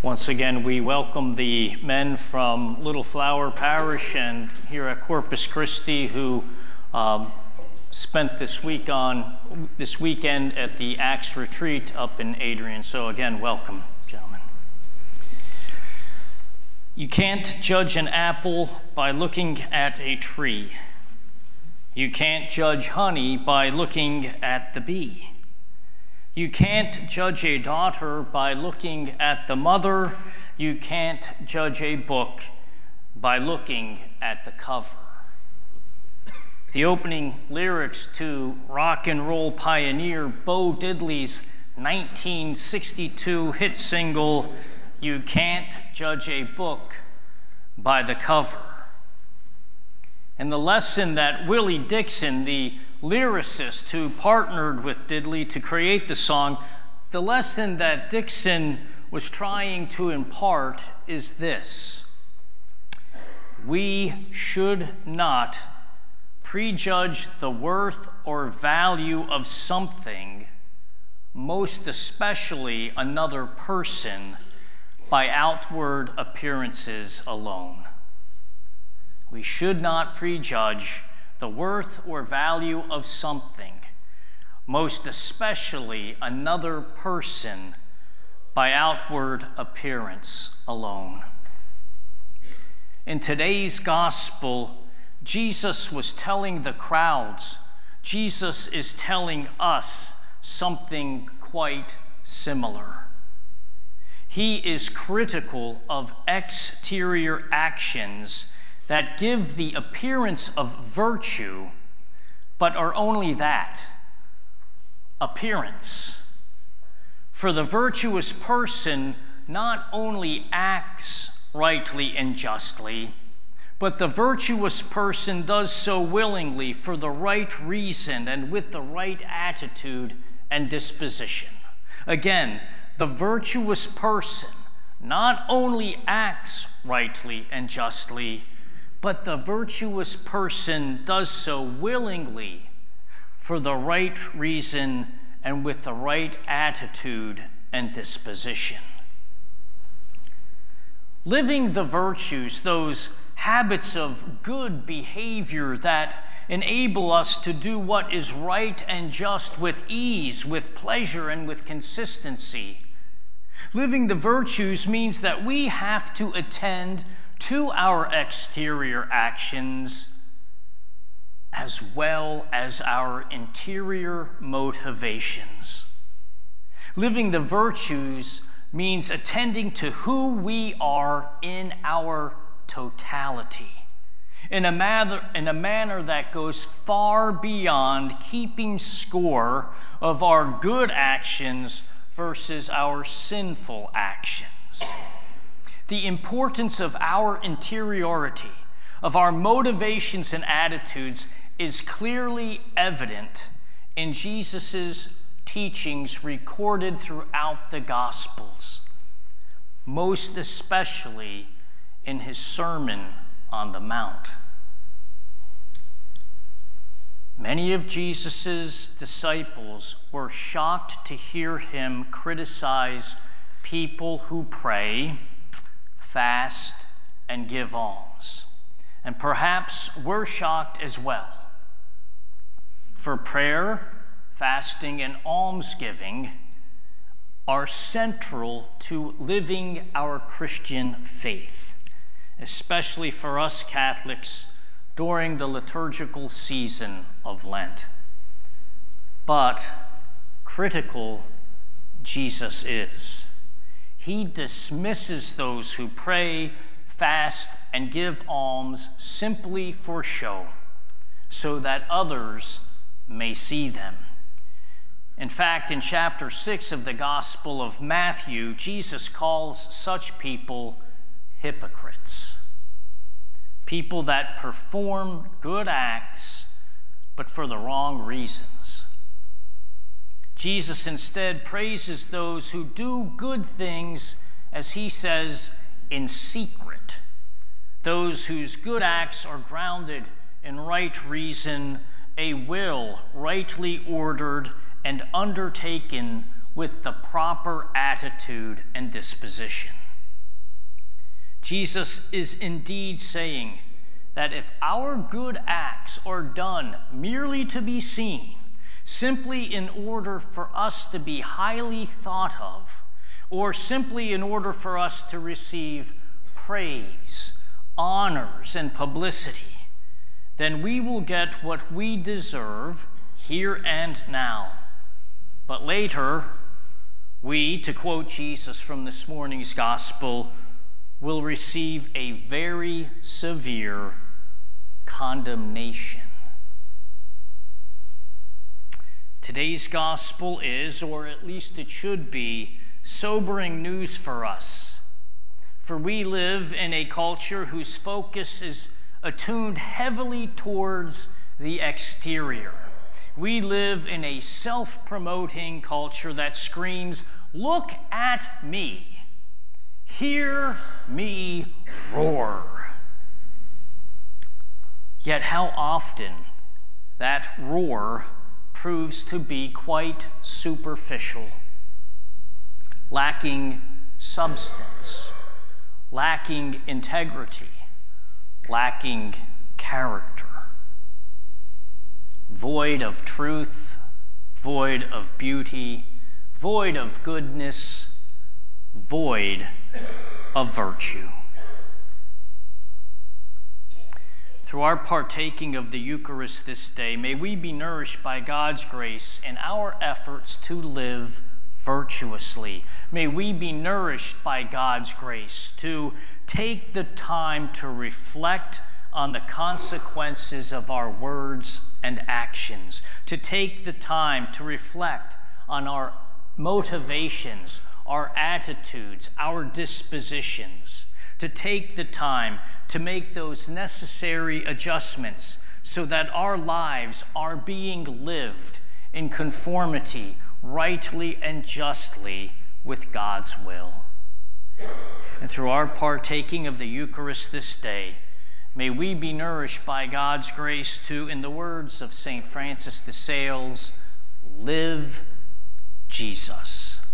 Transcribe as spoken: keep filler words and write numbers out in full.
Once again, we welcome the men from Little Flower Parish and here at Corpus Christi who um, spent this week on this weekend at the Acts Retreat up in Adrian. So again, welcome, gentlemen. You can't judge an apple by looking at a tree. You can't judge honey by looking at the bee. You can't judge a daughter by looking at the mother. You can't judge a book by looking at the cover. The opening lyrics to rock and roll pioneer Bo Diddley's nineteen sixty-two hit single, "You Can't Judge a Book by the Cover." And the lesson that Willie Dixon, the lyricist who partnered with Diddley to create the song, the lesson that Dixon was trying to impart is this: we should not prejudge the worth or value of something, most especially another person, by outward appearances alone. We should not prejudge the worth or value of something, most especially another person, by outward appearance alone. In today's gospel, Jesus was telling the crowds, Jesus is telling us something quite similar. He is critical of exterior actions that give the appearance of virtue, but are only that, appearance. For the virtuous person not only acts rightly and justly, but the virtuous person does so willingly for the right reason and with the right attitude and disposition. Again, the virtuous person not only acts rightly and justly, but the virtuous person does so willingly for the right reason and with the right attitude and disposition. Living the virtues, those habits of good behavior that enable us to do what is right and just with ease, with pleasure, and with consistency. Living the virtues means that we have to attend to our exterior actions as well as our interior motivations. Living the virtues means attending to who we are in our totality, in a manner, in a manner that goes far beyond keeping score of our good actions versus our sinful actions. The importance of our interiority, of our motivations and attitudes, is clearly evident in Jesus' teachings recorded throughout the Gospels, most especially in his Sermon on the Mount. Many of Jesus' disciples were shocked to hear him criticize people who pray, fast, and give alms. And perhaps we're shocked as well. For prayer, fasting, and almsgiving are central to living our Christian faith, especially for us Catholics during the liturgical season of Lent. But critical Jesus is. He dismisses those who pray, fast, and give alms simply for show, so that others may see them. In fact, in chapter six of the Gospel of Matthew, Jesus calls such people hypocrites. People that perform good acts, but for the wrong reasons. Jesus instead praises those who do good things, as he says, in secret. Those whose good acts are grounded in right reason, a will rightly ordered and undertaken with the proper attitude and disposition. Jesus is indeed saying that if our good acts are done merely to be seen, simply in order for us to be highly thought of, or simply in order for us to receive praise, honors, and publicity, then we will get what we deserve here and now. But later, we, to quote Jesus from this morning's gospel, will receive a very severe condemnation. Today's gospel is, or at least it should be, sobering news for us. For we live in a culture whose focus is attuned heavily towards the exterior. We live in a self-promoting culture that screams, "Look at me, hear me roar." Yet how often that roar proves to be quite superficial, lacking substance, lacking integrity, lacking character, void of truth, void of beauty, void of goodness, void of virtue. Through our partaking of the Eucharist this day, may we be nourished by God's grace in our efforts to live virtuously. May we be nourished by God's grace to take the time to reflect on the consequences of our words and actions, to take the time to reflect on our motivations, our attitudes, our dispositions, to take the time to make those necessary adjustments so that our lives are being lived in conformity, rightly and justly, with God's will. And through our partaking of the Eucharist this day, may we be nourished by God's grace to, in the words of Saint Francis de Sales, live Jesus.